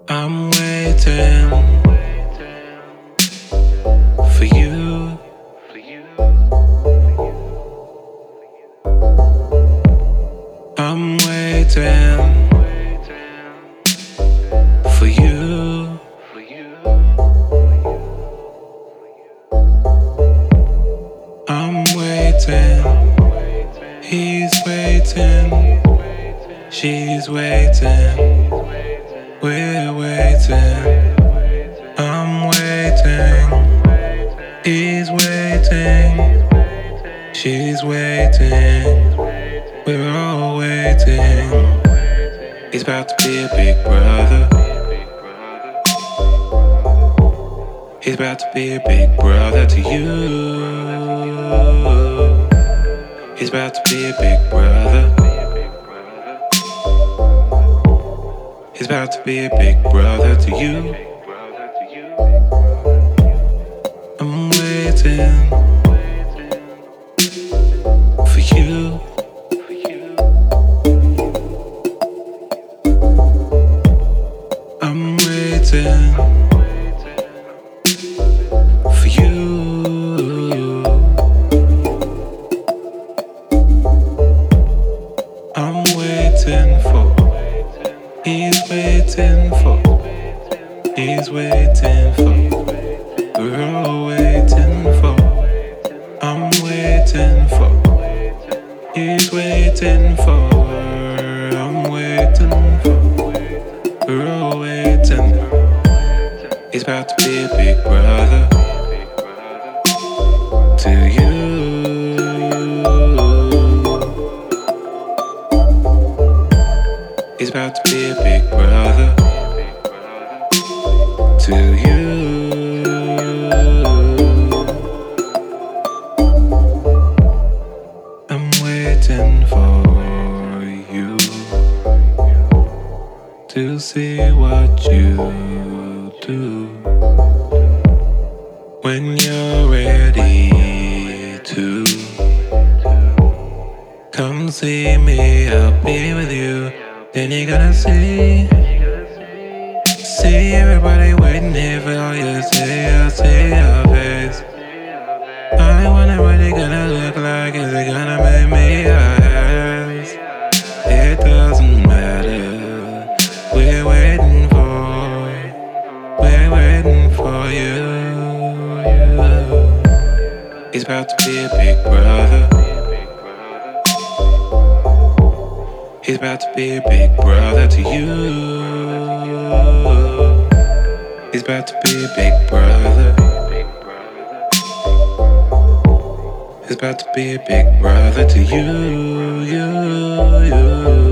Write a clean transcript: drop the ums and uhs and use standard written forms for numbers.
I'm waiting for you. I'm waiting for you. I'm waiting. He's waiting. She's waiting. We're waiting. I'm waiting. He's waiting. She's waiting. We're all waiting. He's about to be a big brother. He's about to be a big brother to you. He's about to be a big brother. He's about to be a big brother to you. I'm waiting for you. I'm waiting for you. I'm waiting for. He's waiting for. He's waiting for. We're all waiting for. I'm waiting for. He's waiting for. I'm waiting for. We're all waiting. He's about to be a big brother to you. He's about to be a big brother to you. I'm waiting for you to see what you do when you're ready to come see me. I'll be with you. Then you're gonna see everybody waiting here for all you to see. I'll see your face. I wonder what you're gonna look like. Is it gonna make me eyes? It doesn't matter. We're waiting for you. He's about to be a big brother. He's about to be a big brother to you. He's about to be a big brother. He's about to be a big brother to you.